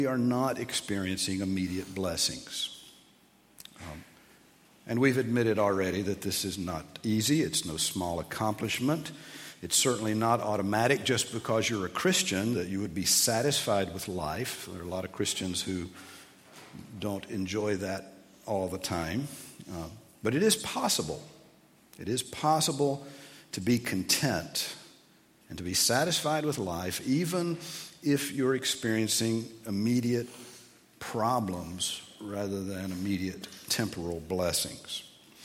we are not experiencing immediate blessings. And we've admitted already that this is not easy. It's no small accomplishment. It's certainly not automatic just because you're a Christian that you would be satisfied with life. There are a lot of Christians who don't enjoy that all the time. But it is possible. It is possible to be content and to be satisfied with life even if you're experiencing immediate problems rather than immediate temporal blessings.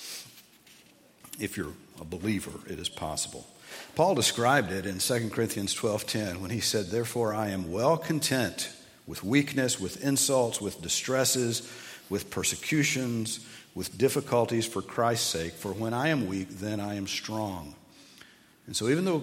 If you're a believer, it is possible. Paul described it in 2 Corinthians 12:10 when he said, "Therefore I am well content with weakness, with insults, with distresses, with persecutions, with difficulties for Christ's sake. For when I am weak, then I am strong." And so even though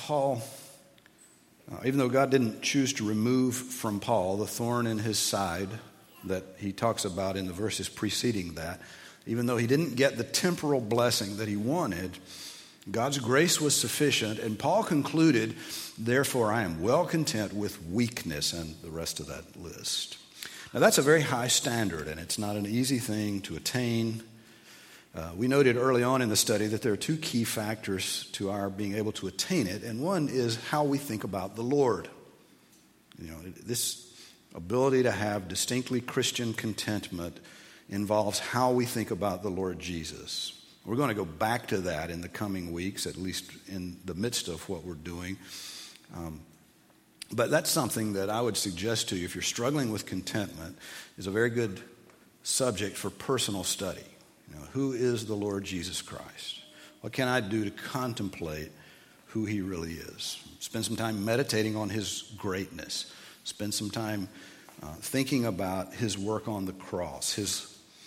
God didn't choose to remove from Paul the thorn in his side that he talks about in the verses preceding that, even though he didn't get the temporal blessing that he wanted, God's grace was sufficient, and Paul concluded, "Therefore I am well content with weakness," and the rest of that list. Now that's a very high standard, and it's not an easy thing to attain. We noted early on in the study that there are two key factors to our being able to attain it, and one is how we think about the Lord. This ability to have distinctly Christian contentment involves how we think about the Lord Jesus. We're going to go back to that in the coming weeks, at least in the midst of what we're doing. But that's something that I would suggest to you, if you're struggling with contentment, is a very good subject for personal study. Who is the Lord Jesus Christ? What can I do to contemplate who he really is? Spend some time meditating on his greatness. Spend some time thinking about his work on the cross, his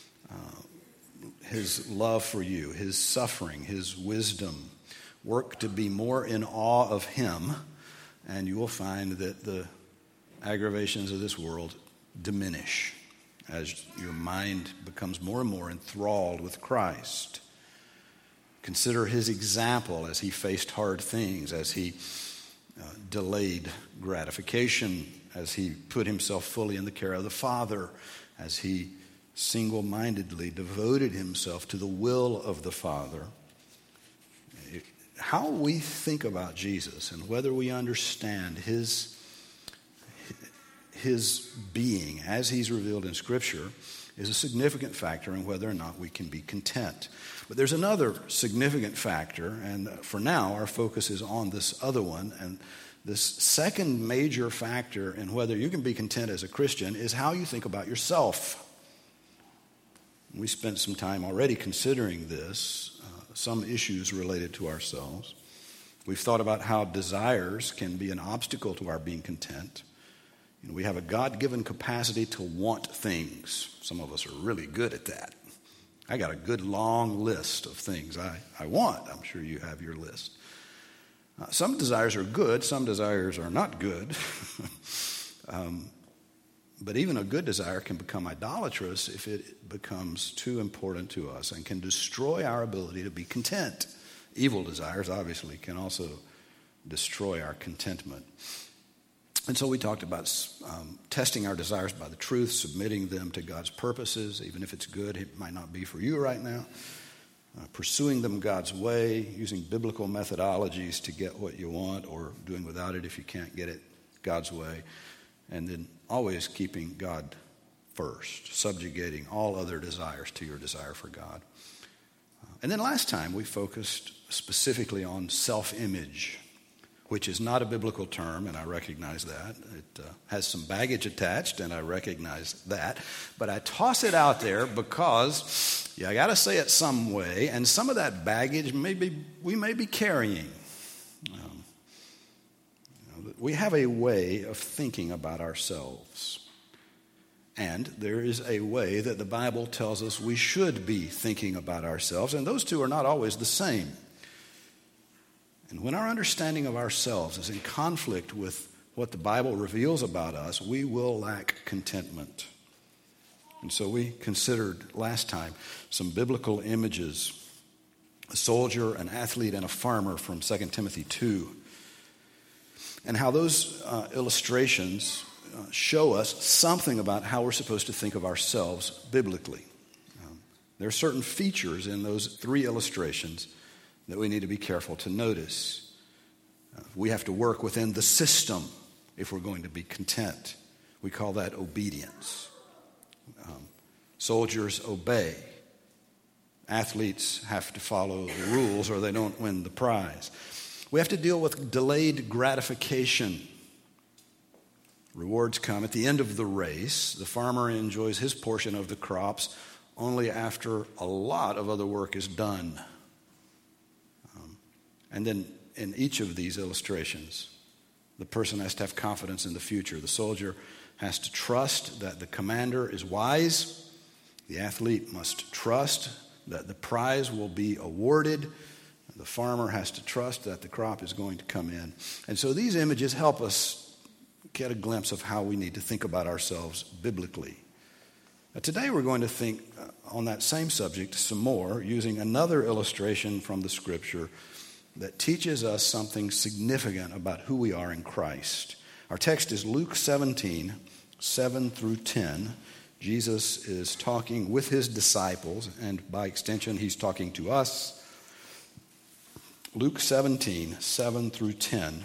love for you, his suffering, his wisdom. Work to be more in awe of him, and you will find that the aggravations of this world diminish as your mind becomes more and more enthralled with Christ. Consider his example as he faced hard things, as he delayed gratification, as he put himself fully in the care of the Father, as he single-mindedly devoted himself to the will of the Father. How we think about Jesus and whether we understand his being as he's revealed in Scripture is a significant factor in whether or not we can be content. But there's another significant factor, and for now our focus is on this other one. And this second major factor in whether you can be content as a Christian is how you think about yourself. We spent some time already considering this, some issues related to ourselves. We've thought about how desires can be an obstacle to our being content. We have a God-given capacity to want things. Some of us are really good at that. I got a good long list of things I want. I'm sure you have your list. Some desires are good. Some desires are not good. But even a good desire can become idolatrous if it becomes too important to us and can destroy our ability to be content. Evil desires, obviously, can also destroy our contentment. And so we talked about testing our desires by the truth, submitting them to God's purposes. Even if it's good, it might not be for you right now. Pursuing them God's way, using biblical methodologies to get what you want, or doing without it if you can't get it God's way. And then always keeping God first, subjugating all other desires to your desire for God. And then last time we focused specifically on self-image, which is not a biblical term, and I recognize that. It has some baggage attached, and I recognize that. But I toss it out there because I got to say it some way, and some of that baggage we may be carrying. We have a way of thinking about ourselves. And there is a way that the Bible tells us we should be thinking about ourselves, and those two are not always the same. And when our understanding of ourselves is in conflict with what the Bible reveals about us, we will lack contentment. And so we considered last time some biblical images, a soldier, an athlete, and a farmer from 2 Timothy 2, and how those illustrations show us something about how we're supposed to think of ourselves biblically. There are certain features in those three illustrations that we need to be careful to notice. We have to work within the system if we're going to be content. We call that obedience. Soldiers obey. Athletes have to follow the rules or they don't win the prize. We have to deal with delayed gratification. Rewards come at the end of the race. The farmer enjoys his portion of the crops only after a lot of other work is done. And then in each of these illustrations, the person has to have confidence in the future. The soldier has to trust that the commander is wise. The athlete must trust that the prize will be awarded. The farmer has to trust that the crop is going to come in. And so these images help us get a glimpse of how we need to think about ourselves biblically. Today we're going to think on that same subject some more using another illustration from the Scripture that teaches us something significant about who we are in Christ. Our text is Luke 17, 7 through 10. Jesus is talking with his disciples, and by extension, he's talking to us. Luke 17, 7 through 10.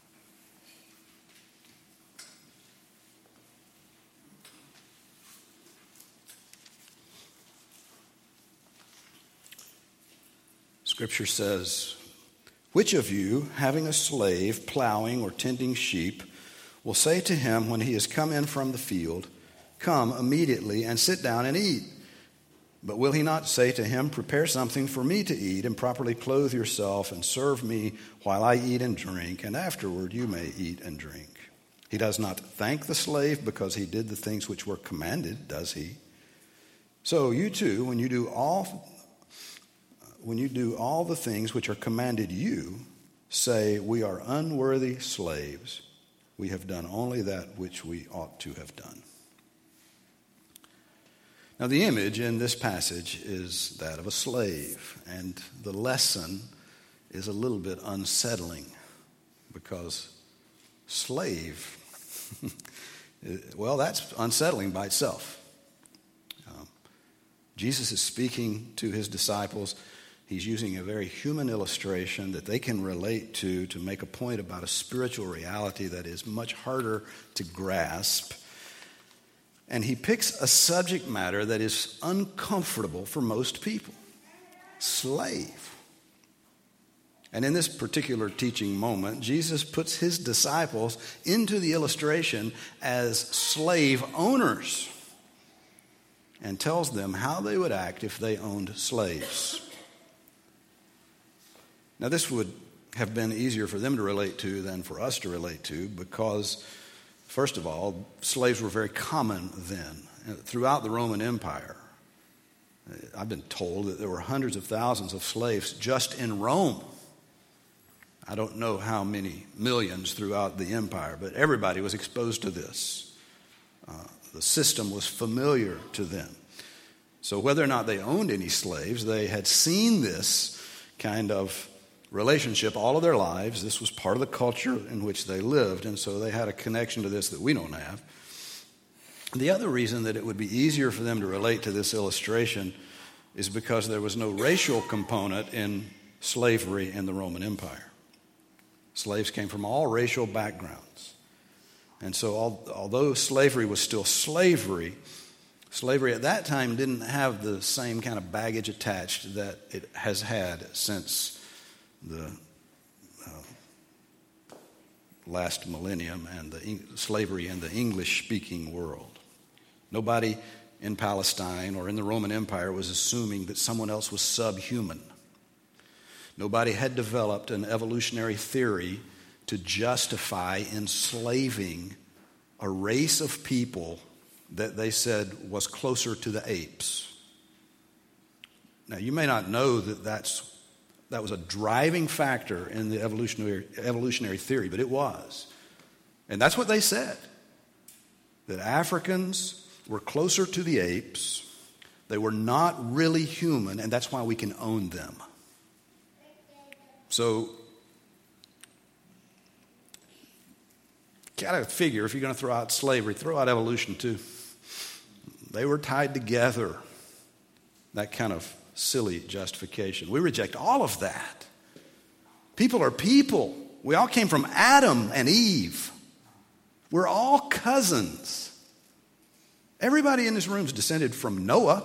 Scripture says, "Which of you, having a slave plowing or tending sheep, will say to him when he has come in from the field, 'Come immediately and sit down and eat'? But will he not say to him, 'Prepare something for me to eat, and properly clothe yourself, and serve me while I eat and drink, and afterward you may eat and drink'? He does not thank the slave because he did the things which were commanded, does he? So you too, when you do all the things which are commanded you, say, 'We are unworthy slaves. We have done only that which we ought to have done.'" Now, the image in this passage is that of a slave, and the lesson is a little bit unsettling because slave, well, that's unsettling by itself. Jesus is speaking to his disciples. He's using a very human illustration that they can relate to make a point about a spiritual reality that is much harder to grasp. And he picks a subject matter that is uncomfortable for most people. Slave. And in this particular teaching moment, Jesus puts his disciples into the illustration as slave owners and tells them how they would act if they owned slaves. Now, this would have been easier for them to relate to than for us to relate to because, first of all, slaves were very common then. Throughout the Roman Empire, I've been told that there were hundreds of thousands of slaves just in Rome. I don't know how many millions throughout the empire, but everybody was exposed to this. The system was familiar to them. So whether or not they owned any slaves, they had seen this kind of relationship all of their lives. This was part of the culture in which they lived, and so they had a connection to this that we don't have. The other reason that it would be easier for them to relate to this illustration is because there was no racial component in slavery in the Roman Empire. Slaves came from all racial backgrounds. And so although slavery was still slavery at that time didn't have the same kind of baggage attached that it has had since the last millennium and the slavery in the English-speaking world. Nobody in Palestine or in the Roman Empire was assuming that someone else was subhuman. Nobody had developed an evolutionary theory to justify enslaving a race of people that they said was closer to the apes. Now, you may not know that was a driving factor in the evolutionary theory, but it was. And that's what they said, that Africans were closer to the apes. They were not really human, and that's why we can own them. So got to figure if you're going to throw out slavery, throw out evolution too. They were tied together. That kind of silly justification. We reject all of that. People are people. We all came from Adam and Eve. We're all cousins. Everybody in this room is descended from Noah.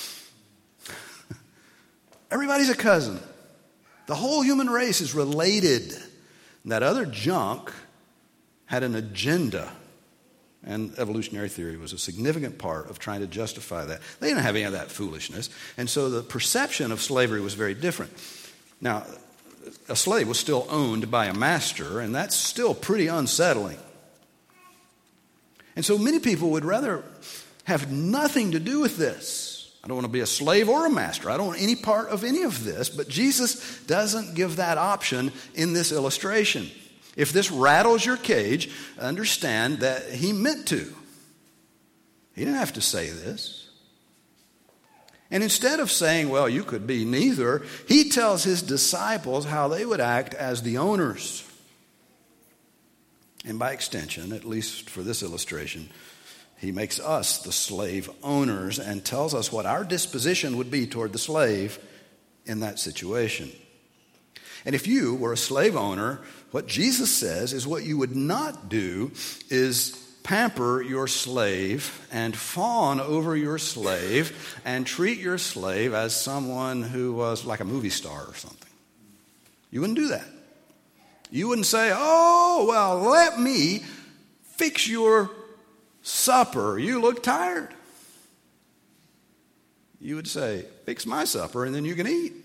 Everybody's a cousin. The whole human race is related. And that other junk had an agenda. And evolutionary theory was a significant part of trying to justify that. They didn't have any of that foolishness. And so the perception of slavery was very different. Now, a slave was still owned by a master, and that's still pretty unsettling. And so many people would rather have nothing to do with this. I don't want to be a slave or a master. I don't want any part of any of this. But Jesus doesn't give that option in this illustration. If this rattles your cage, understand that he meant to. He didn't have to say this. And instead of saying, well, you could be neither, he tells his disciples how they would act as the owners. And by extension, at least for this illustration, he makes us the slave owners and tells us what our disposition would be toward the slave in that situation. And if you were a slave owner, what Jesus says is what you would not do is pamper your slave and fawn over your slave and treat your slave as someone who was like a movie star or something. You wouldn't do that. You wouldn't say, oh, well, let me fix your supper. You look tired. You would say, fix my supper and then you can eat.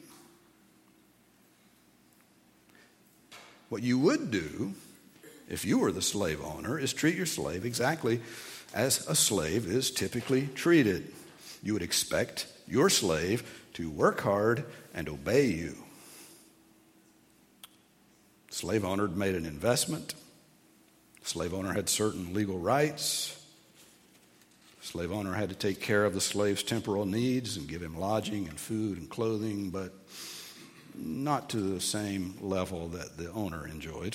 What you would do, if you were the slave owner, is treat your slave exactly as a slave is typically treated. You would expect your slave to work hard and obey you. Slave owner had made an investment. Slave owner had certain legal rights. Slave owner had to take care of the slave's temporal needs and give him lodging and food and clothing, but not to the same level that the owner enjoyed.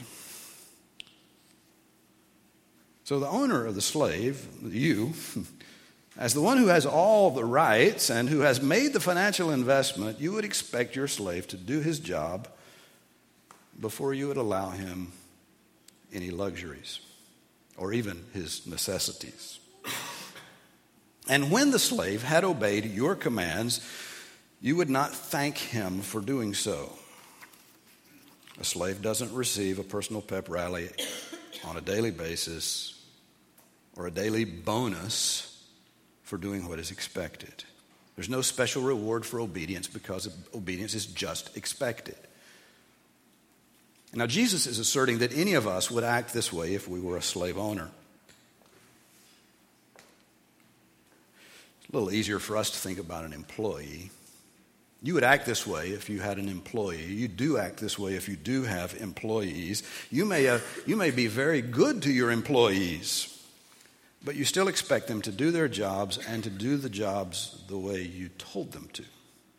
So the owner of the slave, you, as the one who has all the rights and who has made the financial investment, you would expect your slave to do his job before you would allow him any luxuries or even his necessities. And when the slave had obeyed your commands, you would not thank him for doing so. A slave doesn't receive a personal pep rally on a daily basis or a daily bonus for doing what is expected. There's no special reward for obedience because obedience is just expected. Now, Jesus is asserting that any of us would act this way if we were a slave owner. It's a little easier for us to think about an employee. You would act this way if you had an employee. You do act this way if you do have employees. You may be very good to your employees, but you still expect them to do their jobs and to do the jobs the way you told them to.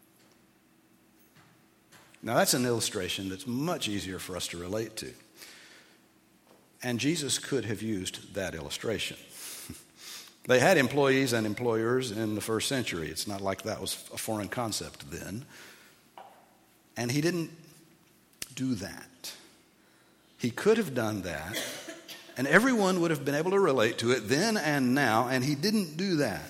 Now, that's an illustration that's much easier for us to relate to. And Jesus could have used that illustration. They had employees and employers in the first century. It's not like that was a foreign concept then. And he didn't do that. He could have done that, and everyone would have been able to relate to it then and now, and he didn't do that.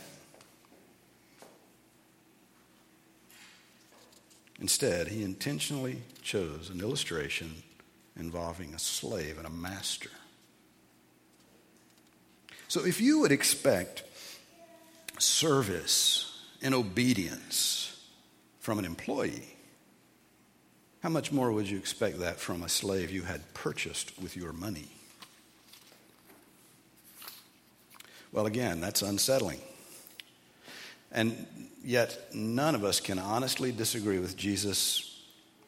Instead, he intentionally chose an illustration involving a slave and a master. So if you would expect service and obedience from an employee, how much more would you expect that from a slave you had purchased with your money? Well, again, that's unsettling. And yet, none of us can honestly disagree with Jesus'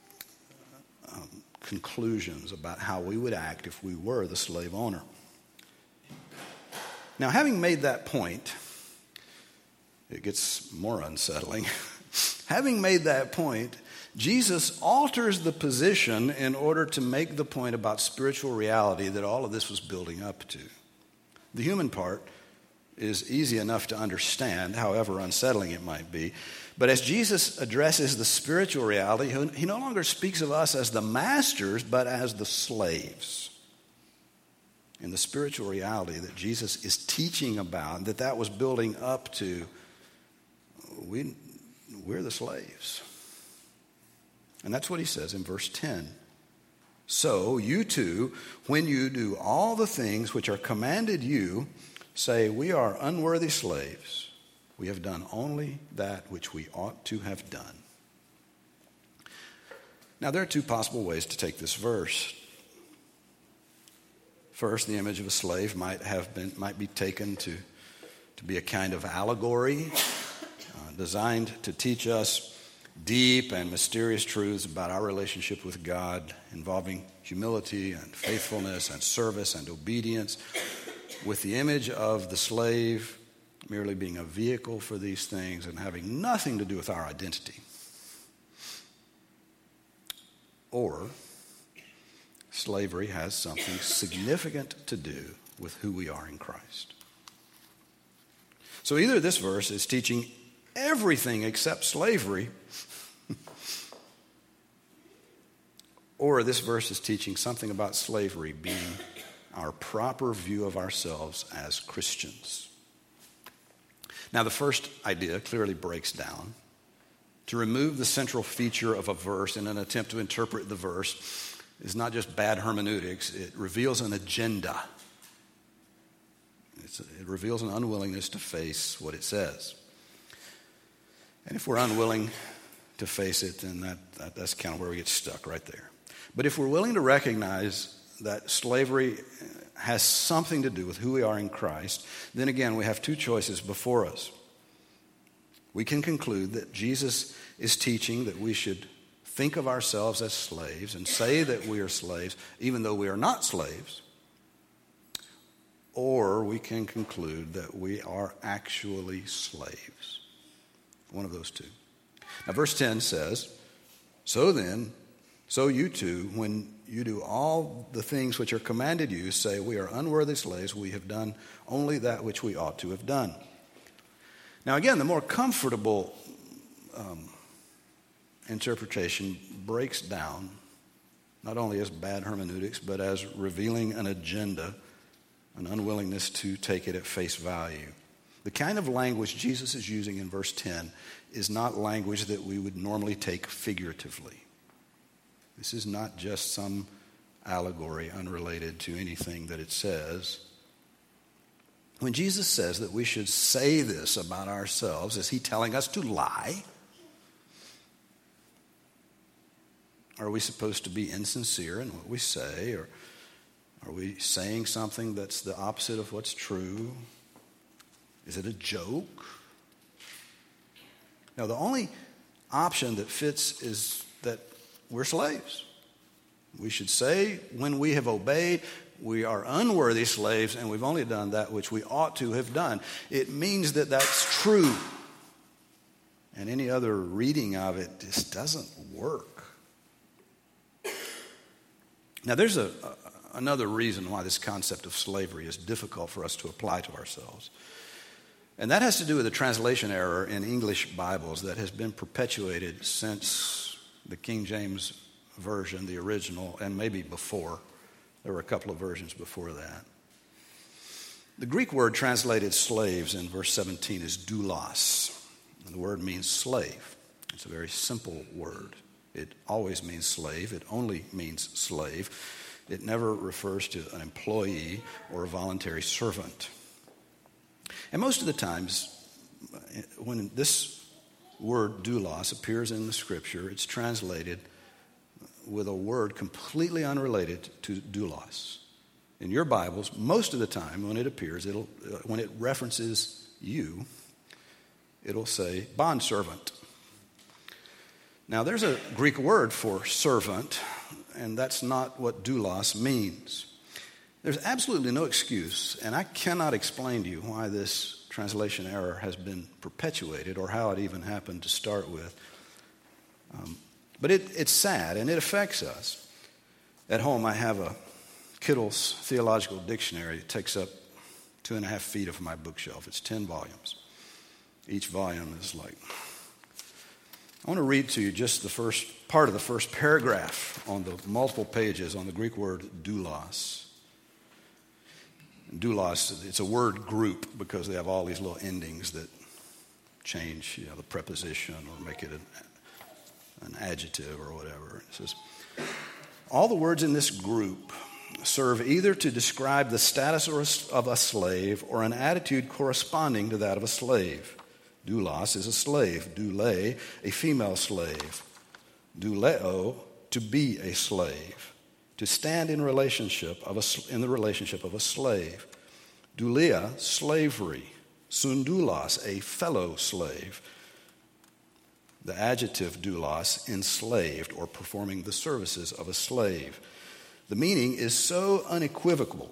conclusions about how we would act if we were the slave owner. Now, having made that point, it gets more unsettling. Having made that point, Jesus alters the position in order to make the point about spiritual reality that all of this was building up to. The human part is easy enough to understand, however unsettling it might be. But as Jesus addresses the spiritual reality, he no longer speaks of us as the masters, but as the slaves. And the spiritual reality that Jesus is teaching about, that was building up to, we're the slaves. And that's what he says in verse 10. So you too, when you do all the things which are commanded you, say, we are unworthy slaves. We have done only that which we ought to have done. Now, there are two possible ways to take this verse. First, the image of a slave might be taken to be a kind of allegory designed to teach us deep and mysterious truths about our relationship with God, involving humility and faithfulness and service and obedience, with the image of the slave merely being a vehicle for these things and having nothing to do with our identity. Or slavery has something significant to do with who we are in Christ. So either this verse is teaching everything except slavery, or this verse is teaching something about slavery being our proper view of ourselves as Christians. Now, the first idea clearly breaks down. To remove the central feature of a verse in an attempt to interpret the verse is not just bad hermeneutics, it reveals an agenda. It reveals an unwillingness to face what it says. And if we're unwilling to face it, then that's kind of where we get stuck right there. But if we're willing to recognize that slavery has something to do with who we are in Christ, then again, we have two choices before us. We can conclude that Jesus is teaching that we should think of ourselves as slaves and say that we are slaves, even though we are not slaves. Or we can conclude that we are actually slaves. One of those two. Now, verse 10 says, So you too, when you do all the things which are commanded you, say, we are unworthy slaves, we have done only that which we ought to have done. Now again, the more comfortable interpretation breaks down, not only as bad hermeneutics, but as revealing an agenda, an unwillingness to take it at face value. The kind of language Jesus is using in verse 10 is not language that we would normally take figuratively. This is not just some allegory unrelated to anything that it says. When Jesus says that we should say this about ourselves, is he telling us to lie? Are we supposed to be insincere in what we say? Or are we saying something that's the opposite of what's true? Is it a joke? Now, the only option that fits is that we're slaves. We should say when we have obeyed, we are unworthy slaves and we've only done that which we ought to have done. It means that that's true. And any other reading of it just doesn't work. Now, there's another reason why this concept of slavery is difficult for us to apply to ourselves. And that has to do with a translation error in English Bibles that has been perpetuated since the King James Version, the original, and maybe before. There were a couple of versions before that. The Greek word translated slaves in verse 17 is doulos. And the word means slave. It's a very simple word. It always means slave. It only means slave. It never refers to an employee or a voluntary servant. And most of the times, when this word doulos appears in the Scripture, it's translated with a word completely unrelated to doulos. In your Bibles, most of the time when it appears, when it references you, it'll say bondservant. Now, there's a Greek word for servant, and that's not what doulos means. There's absolutely no excuse, and I cannot explain to you why this translation error has been perpetuated or how it even happened to start with. But it's sad, and it affects us. At home, I have a Kittle's Theological Dictionary. It takes up 2.5 feet of my bookshelf. It's 10 volumes. Each volume is like... I want to read to you just the first part of the first paragraph on the multiple pages on the Greek word doulos. Doulos, it's a word group because they have all these little endings that change, the preposition or make it an adjective or whatever. It says, all the words in this group serve either to describe the status of a slave or an attitude corresponding to that of a slave. Doulos is a slave. Doule, a female slave. Douleo, to be a slave. To stand in the relationship of a slave. Doulia, slavery. Sundoulos, a fellow slave. The adjective doulos, enslaved or performing the services of a slave. The meaning is so unequivocal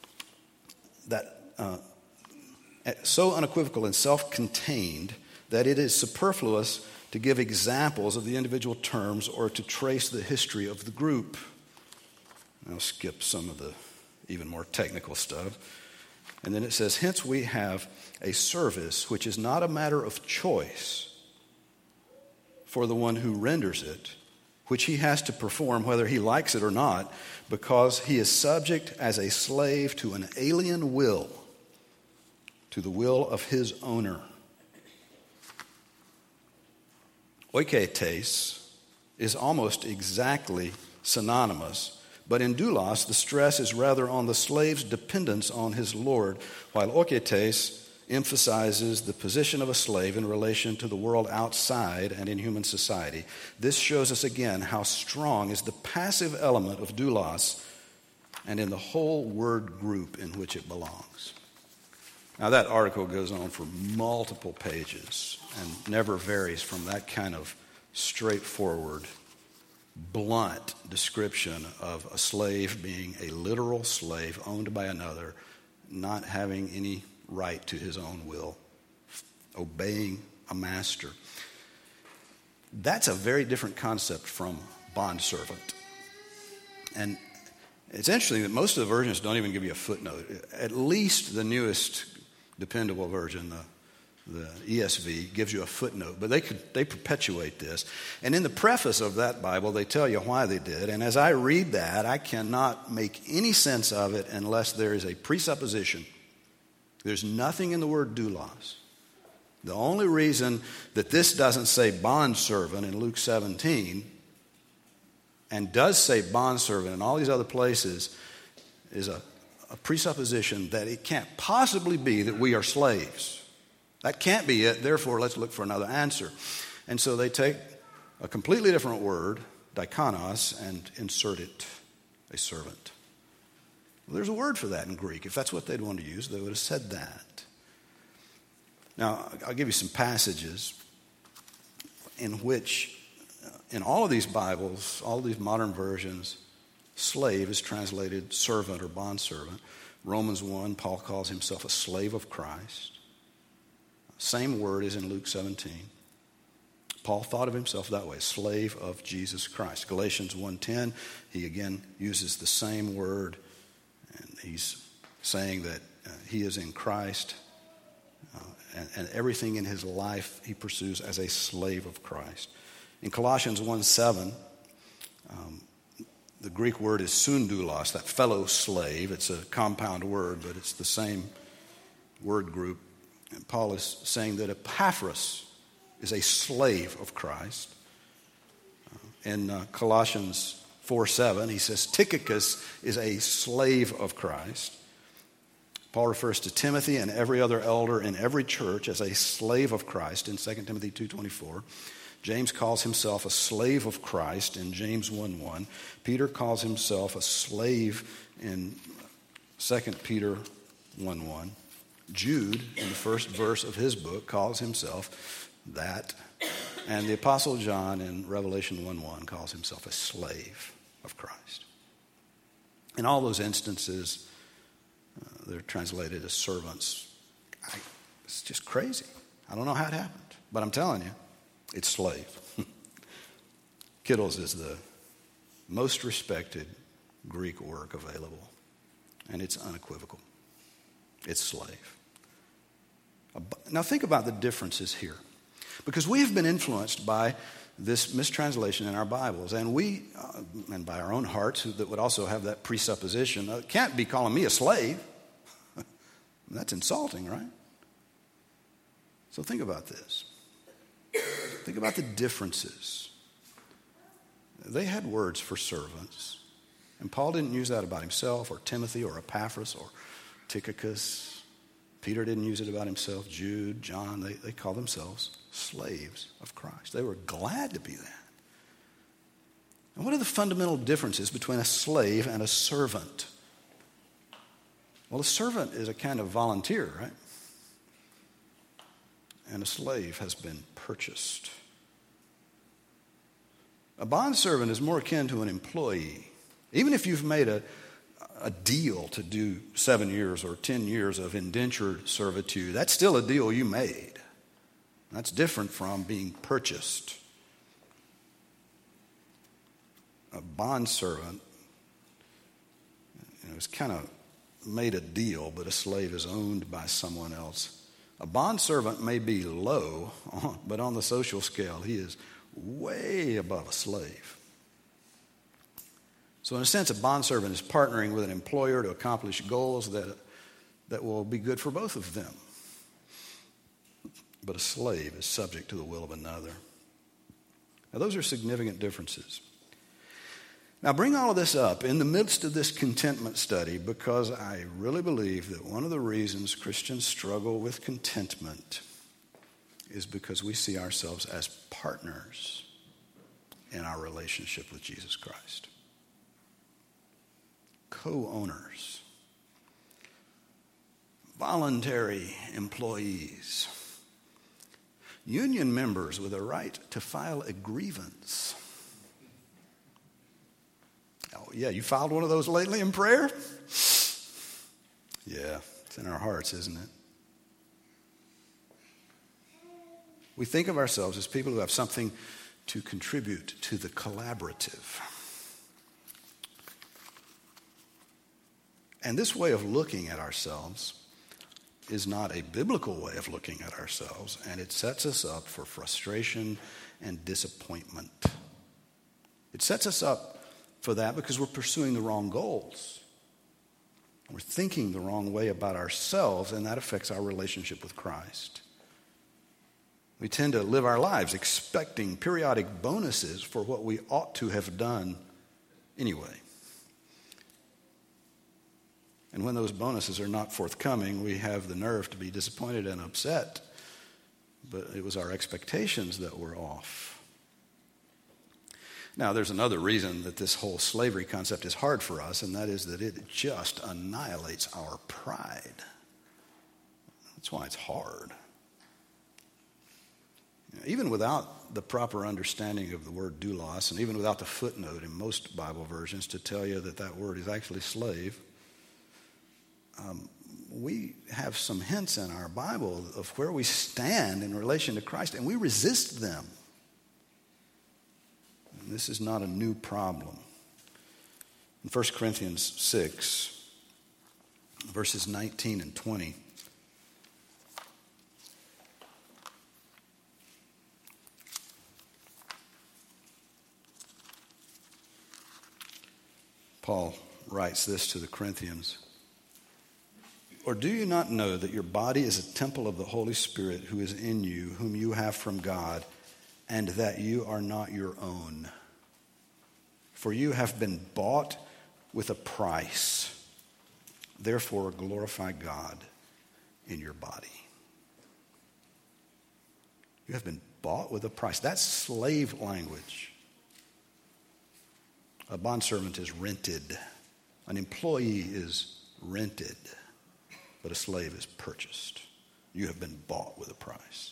and self-contained that it is superfluous to give examples of the individual terms or to trace the history of the group. I'll skip some of the even more technical stuff. And then it says, hence we have a service which is not a matter of choice for the one who renders it, which he has to perform whether he likes it or not, because he is subject as a slave to an alien will, to the will of his owner. Oiketes is almost exactly synonymous, but in doulos, the stress is rather on the slave's dependence on his Lord, while oiketes emphasizes the position of a slave in relation to the world outside and in human society. This shows us again how strong is the passive element of doulos and in the whole word group in which it belongs. Now that article goes on for multiple pages and never varies from that kind of straightforward, blunt description of a slave being a literal slave owned by another, not having any right to his own will, obeying a master. That's a very different concept from bondservant. And it's interesting that most of the versions don't even give you a footnote. At least the newest dependable version, the ESV, gives you a footnote, but they perpetuate this. And in the preface of that Bible, they tell you why they did. And as I read that, I cannot make any sense of it unless there is a presupposition. There's nothing in the word doulos. The only reason that this doesn't say bondservant in Luke 17 and does say bondservant in all these other places is a presupposition that it can't possibly be that we are slaves. That can't be it, therefore let's look for another answer. And so they take a completely different word, diakonos, and insert it, a servant. Well, there's a word for that in Greek. If that's what they'd want to use, they would have said that. Now, I'll give you some passages in which, in all of these Bibles, all of these modern versions, slave is translated servant or bondservant. Romans 1, Paul calls himself a slave of Christ. Same word is in Luke 17. Paul thought of himself that way, slave of Jesus Christ. Galatians 1:10, he again uses the same word. And he's saying that he is in Christ and everything in his life he pursues as a slave of Christ. In Colossians 1:7, the Greek word is sundoulos, that fellow slave. It's a compound word, but it's the same word group. And Paul is saying that Epaphras is a slave of Christ. In Colossians 4:7, he says Tychicus is a slave of Christ. Paul refers to Timothy and every other elder in every church as a slave of Christ in 2 Timothy 2:24. James calls himself a slave of Christ in James 1:1. Peter calls himself a slave in 2 Peter 1:1. Jude, in the first verse of his book, calls himself that. And the Apostle John in Revelation 1:1 calls himself a slave of Christ. In all those instances, they're translated as servants. It's just crazy. I don't know how it happened, but I'm telling you, it's slave. Kittles is the most respected Greek work available, and it's unequivocal. It's slave. Now think about the differences here, because we have been influenced by this mistranslation in our Bibles, and we, and by our own hearts, that would also have that presupposition, can't be calling me a slave. That's insulting, right? So think about this. Think about the differences. They had words for servants, and Paul didn't use that about himself or Timothy or Epaphras or Tychicus. Peter didn't use it about himself. Jude, John, they call themselves slaves of Christ. They were glad to be that. And what are the fundamental differences between a slave and a servant? Well, a servant is a kind of volunteer, right? And a slave has been purchased. A bondservant is more akin to an employee. Even if you've made a deal to do 7 years or 10 years of indentured servitude, that's still a deal you made. That's different from being purchased. A bondservant, is kind of made a deal, but a slave is owned by someone else. A bondservant may be low, but on the social scale, he is way above a slave. So in a sense, a bondservant is partnering with an employer to accomplish goals that will be good for both of them. But a slave is subject to the will of another. Now, those are significant differences. Now, bring all of this up in the midst of this contentment study, because I really believe that one of the reasons Christians struggle with contentment is because we see ourselves as partners in our relationship with Jesus Christ. Co-owners. Voluntary employees. Union members with a right to file a grievance. Oh, yeah, you filed one of those lately in prayer? Yeah, it's in our hearts, isn't it? We think of ourselves as people who have something to contribute to the collaborative. And this way of looking at ourselves is not a biblical way of looking at ourselves, and it sets us up for frustration and disappointment. It sets us up for that because we're pursuing the wrong goals. We're thinking the wrong way about ourselves, and that affects our relationship with Christ. We tend to live our lives expecting periodic bonuses for what we ought to have done anyway. And when those bonuses are not forthcoming, we have the nerve to be disappointed and upset. But it was our expectations that were off. Now, there's another reason that this whole slavery concept is hard for us, and that is that it just annihilates our pride. That's why it's hard. Even without the proper understanding of the word doulos, and even without the footnote in most Bible versions to tell you that that word is actually slave, we have some hints in our Bible of where we stand in relation to Christ, and we resist them. And this is not a new problem. In 1 Corinthians 6, verses 19 and 20, Paul writes this to the Corinthians. Or do you not know that your body is a temple of the Holy Spirit who is in you, whom you have from God, and that you are not your own? For you have been bought with a price. Therefore, glorify God in your body. You have been bought with a price. That's slave language. A bondservant is rented. An employee is rented. But a slave is purchased. You have been bought with a price.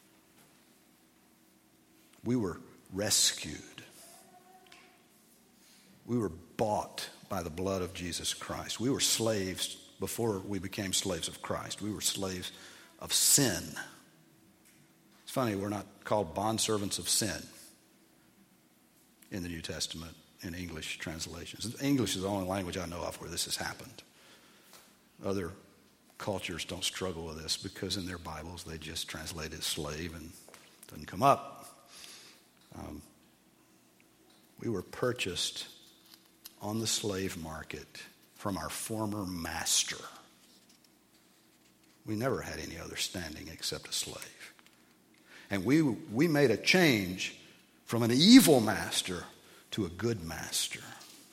We were rescued. We were bought by the blood of Jesus Christ. We were slaves before we became slaves of Christ. We were slaves of sin. It's funny, we're not called bondservants of sin. in the New Testament in English translations. English is the only language I know of where this has happened. Other cultures don't struggle with this because in their Bibles they just translate it slave and it doesn't come up. We were purchased on the slave market from our former master. We never had any other standing except a slave. And we made a change from an evil master to a good master.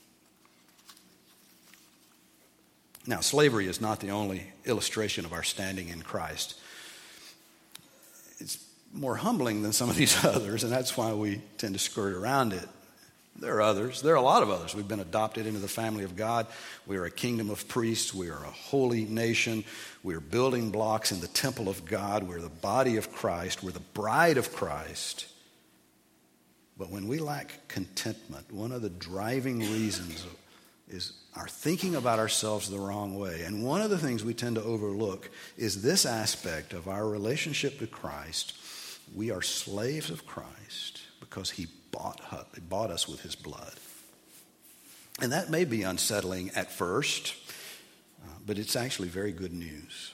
Now, slavery is not the only illustration of our standing in Christ. It's more humbling than some of these others, and that's why we tend to skirt around it. There are others. There are a lot of others. We've been adopted into the family of God. We are a kingdom of priests. We are a holy nation. We are building blocks in the temple of God. We're the body of Christ. We're the bride of Christ. But when we lack contentment, one of the driving reasons is our thinking about ourselves the wrong way. And one of the things we tend to overlook is this aspect of our relationship to Christ. We are slaves of Christ because he bought us with his blood. And that may be unsettling at first, but it's actually very good news.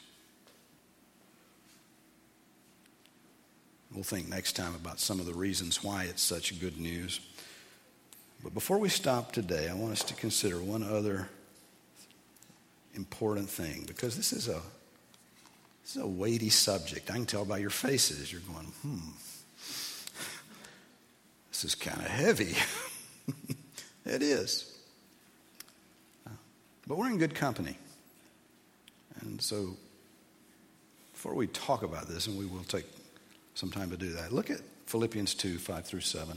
We'll think next time about some of the reasons why it's such good news. But before we stop today, I want us to consider one other important thing, because this is a weighty subject. I can tell by your faces. You're going, this is kind of heavy. It is. But we're in good company. And so before we talk about this, and we will take some time to do that, look at Philippians 2, 5 through 7.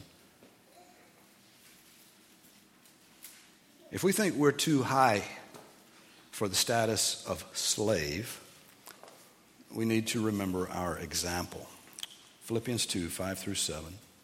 If we think we're too high for the status of slave, we need to remember our example. Philippians 2, 5 through 7.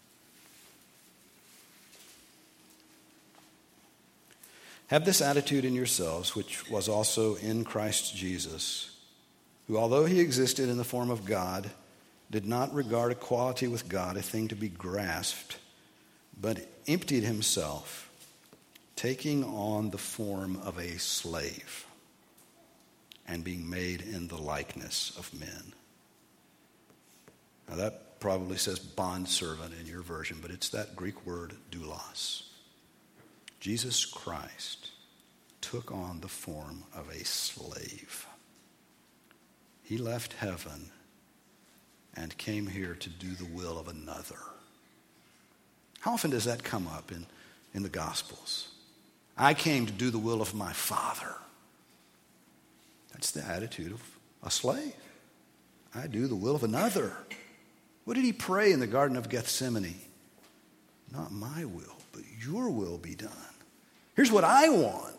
Have this attitude in yourselves, which was also in Christ Jesus, who, although he existed in the form of God, did not regard equality with God a thing to be grasped, but emptied himself, taking on the form of a slave and being made in the likeness of men. Now that probably says bondservant in your version, but it's that Greek word doulos. Jesus Christ took on the form of a slave. He left heaven and came here to do the will of another. How often does that come up in the Gospels? I came to do the will of my Father. That's the attitude of a slave. I do the will of another. What did he pray in the Garden of Gethsemane? Not my will, but your will be done. Here's what I want,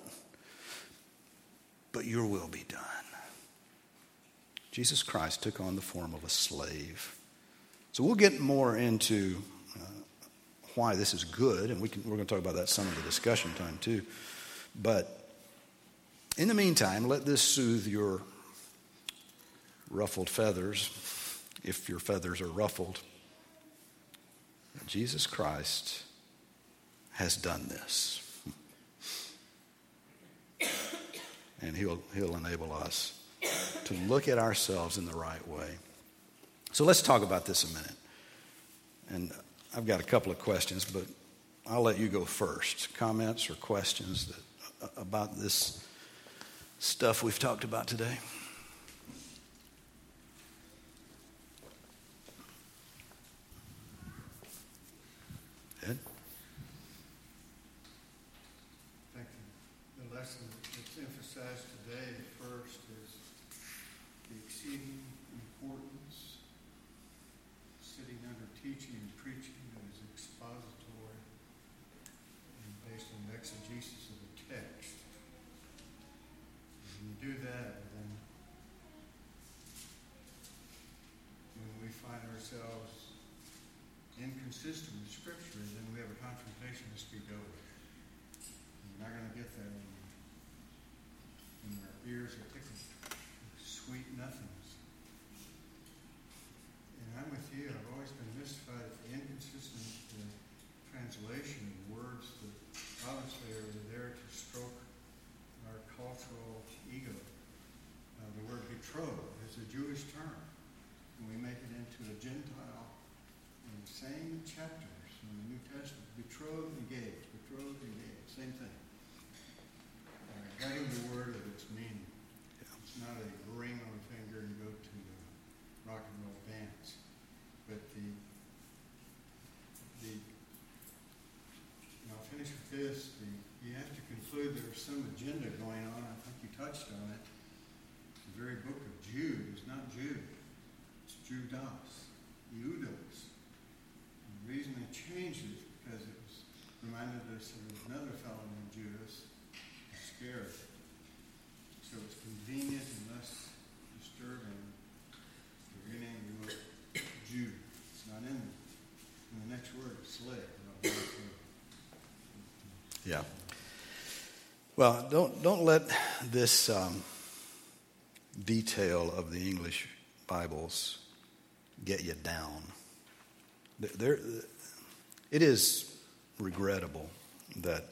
but your will be done. Jesus Christ took on the form of a slave. So we'll get more into why this is good, and we're going to talk about that some of the discussion time too. But in the meantime, let this soothe your ruffled feathers, if your feathers are ruffled. Jesus Christ has done this. And he'll enable us to look at ourselves in the right way. So let's talk about this a minute. And I've got a couple of questions, but I'll let you go first. Comments or questions about this stuff we've talked about today? Ed? Thank you. The lesson that's emphasized today first is the exceeding importance sitting under teaching and preaching that is expository and based on exegesis of the text. When you do that, then when we find ourselves inconsistent with Scripture, then we have a confrontation to speak over. We're not going to get that when our ears are tickled. Sweet nothings. And I'm with you. I've always been mystified at the inconsistent translation of is a Jewish term, and we make it into a Gentile in the same chapters in the New Testament. Betrothed, engaged, same thing. Getting the word of its meaning. It's not a ring on a finger and go to the rock and roll dance. But I'll finish with this. You have to conclude there's some agenda going on. I think you touched on it. The very book of Jude is not Jude. It's Judas. Judas. And the reason they changed it is because it was reminded us of another fellow named Judas, Iscariot. So it's convenient and less disturbing to rename the book Jude. It's not in there. And the next word is slave. Yeah. Well, don't let this detail of the English Bibles get you down. It is regrettable that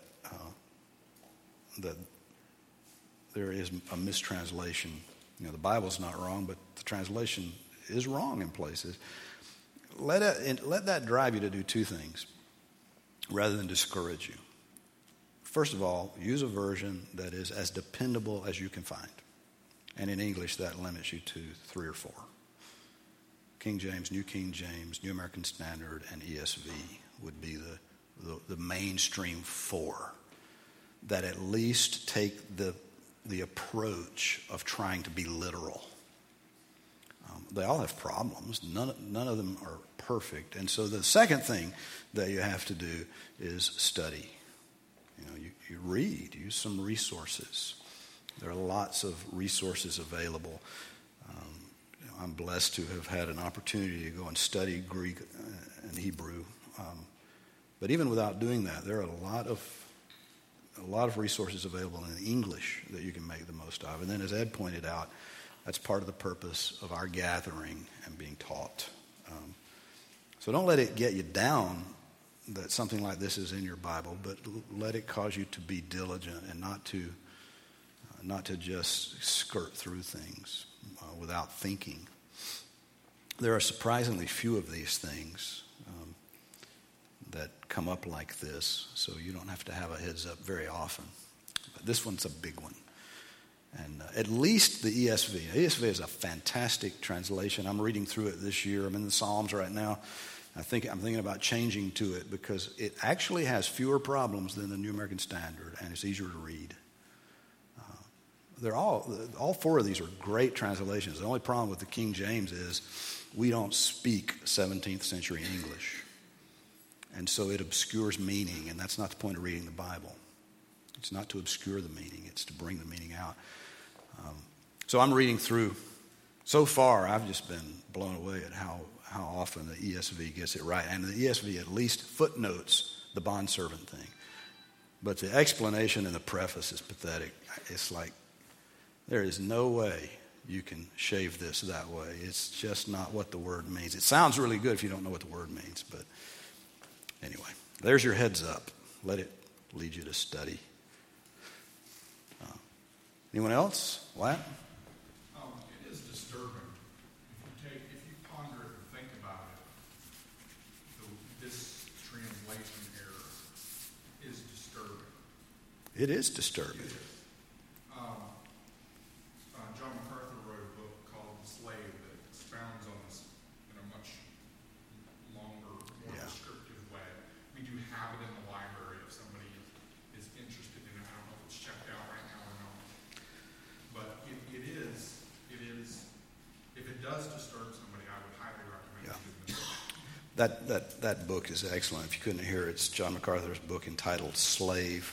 there is a mistranslation. You know, the Bible's not wrong, but the translation is wrong in places. Let that drive you to do two things rather than discourage you. First of all, use a version that is as dependable as you can find. And in English, that limits you to 3 or 4. King James, New King James, New American Standard, and ESV would be the mainstream 4 that at least take the approach of trying to be literal. They all have problems. None of them are perfect. And so the second thing that you have to do is study. You know, you read, use some resources. There are lots of resources available. I'm blessed to have had an opportunity to go and study Greek and Hebrew. But even without doing that, there are a lot of resources available in English that you can make the most of. And then, as Ed pointed out, that's part of the purpose of our gathering and being taught. So don't let it get you down that something like this is in your Bible, but let it cause you to be diligent and not to just skirt through things without thinking. There are surprisingly few of these things that come up like this, so you don't have to have a heads up very often. But this one's a big one. And at least the ESV. The ESV is a fantastic translation. I'm reading through it this year. I'm in the Psalms right now. I'm thinking about changing to it because it actually has fewer problems than the New American Standard, and it's easier to read. They're all 4 of these are great translations. The only problem with the King James is we don't speak 17th century English. And so it obscures meaning, and that's not the point of reading the Bible. It's not to obscure the meaning. It's to bring the meaning out. So I'm reading through. So far, I've just been blown away at how often the ESV gets it right. And the ESV at least footnotes the bondservant thing. But the explanation in the preface is pathetic. It's like, there is no way you can shave this that way. It's just not what the word means. It sounds really good if you don't know what the word means. But anyway, there's your heads up. Let it lead you to study. Anyone else? What? It is disturbing. If you ponder it and think about it, this translation error is disturbing. It is disturbing. John MacArthur wrote a book called The Slave that expounds on this in a much longer, more descriptive way. We do have it in the library if somebody is interested in it. I don't know if it's checked out right now or not. But it is, if it does disturb somebody, I would highly recommend it. That book is excellent. If you couldn't hear it, it's John MacArthur's book entitled Slave.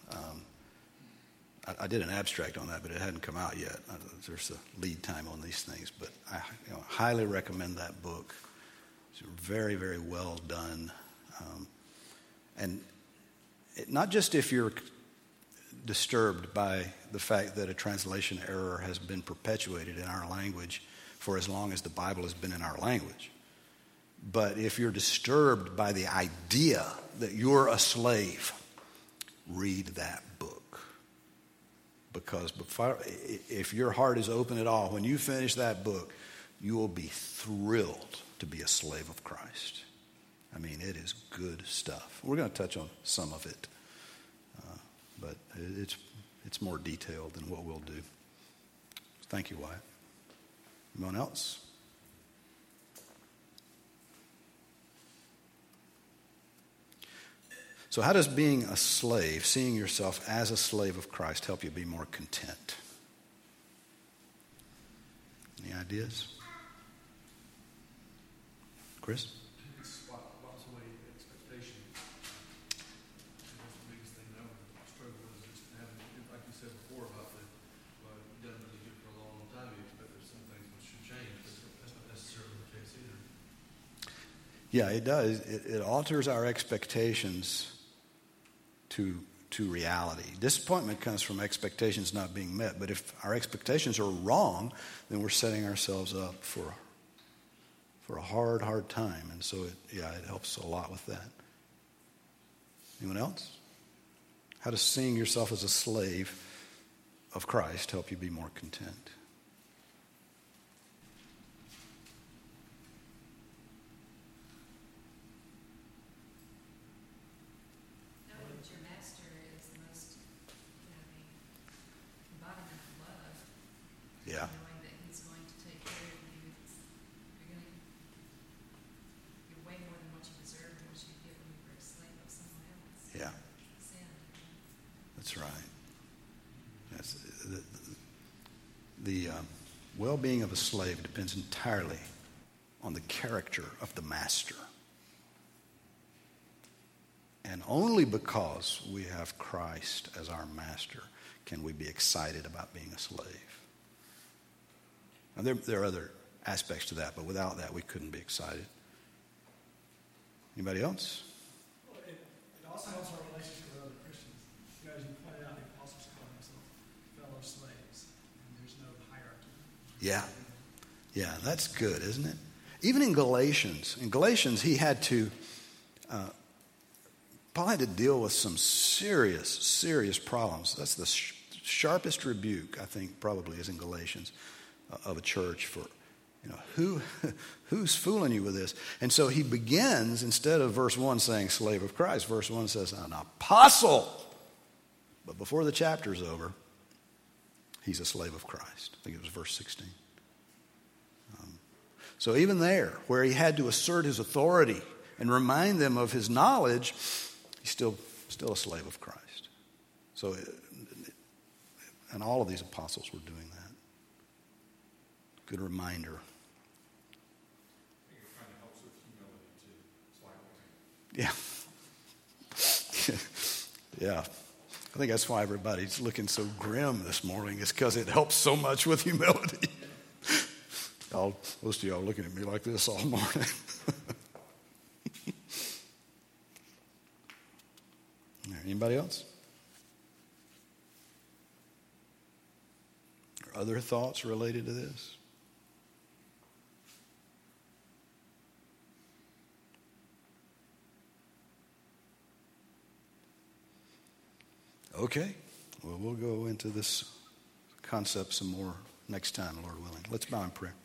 I did an abstract on that, but it hadn't come out yet. There's a lead time on these things. But I highly recommend that book. It's very, very well done. And not just if you're disturbed by the fact that a translation error has been perpetuated in our language for as long as the Bible has been in our language, but if you're disturbed by the idea that you're a slave, read that book. because if your heart is open at all, when you finish that book, you will be thrilled to be a slave of Christ. I mean, it is good stuff. We're going to touch on some of it, but it's more detailed than what we'll do. Thank you, Wyatt. Anyone else? So how does being a slave, seeing yourself as a slave of Christ, help you be more content? Any ideas? Chris? It's wipes away expectation. That's the biggest thing I struggle with is just having, like you said before about you've done really good for a long, long time. You expect there's some things that should change, but that's not necessarily the case either. Yeah, it does. It alters our expectations to reality. Disappointment comes from expectations not being met. But if our expectations are wrong, then we're setting ourselves up for a hard time. And so, it helps a lot with that. Anyone else? How does seeing yourself as a slave of Christ help you be more content? Yeah. Knowing that he's going to take care of you. You're way more than what you deserve and what you get when you're a slave of someone else. Yeah. Sin. That's right. That's the well-being of a slave depends entirely on the character of the master. And only because we have Christ as our master can we be excited about being a slave. Now, there are other aspects to that, but without that, we couldn't be excited. Anybody else? Well, it also helps our relationship with other Christians. As you pointed out, the apostles call themselves fellow slaves, and there's no hierarchy. Yeah, that's good, isn't it? Even in Galatians, he had to, Paul had to deal with some serious problems. That's the sharpest rebuke, I think, probably is in Galatians. Of a church for, who's fooling you with this? And so he begins, instead of verse 1 saying slave of Christ, verse 1 says an apostle. But before the chapter's over, he's a slave of Christ. I think it was verse 16. So even there, where he had to assert his authority and remind them of his knowledge, he's still a slave of Christ. So, and all of these apostles were doing that. Good reminder. I think it kind of helps with humility too, slightly. Yeah. I think that's why everybody's looking so grim this morning, is because it helps so much with humility. Most of y'all looking at me like this all morning. Anybody else? Or other thoughts related to this? Okay, well, we'll go into this concept some more next time, Lord willing. Let's bow in prayer.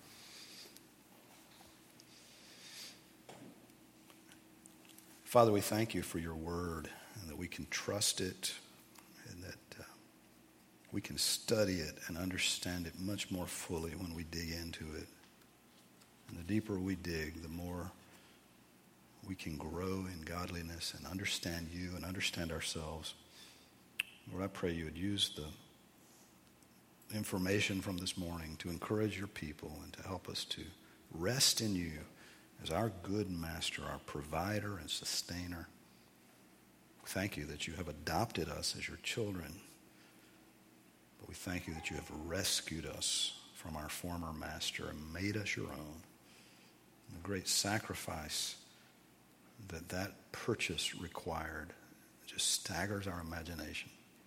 Father, we thank you for your word, and that we can trust it, and that we can study it and understand it much more fully when we dig into it. And the deeper we dig, the more we can grow in godliness and understand you and understand ourselves. Lord, I pray you would use the information from this morning to encourage your people and to help us to rest in you as our good master, our provider and sustainer. Thank you that you have adopted us as your children. But we thank you that you have rescued us from our former master and made us your own. And the great sacrifice that purchase required just staggers our imagination.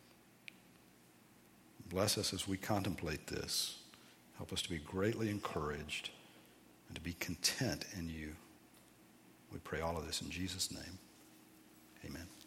Bless us as we contemplate this. Help us to be greatly encouraged and to be content in you. We pray all of this in Jesus' name. Amen.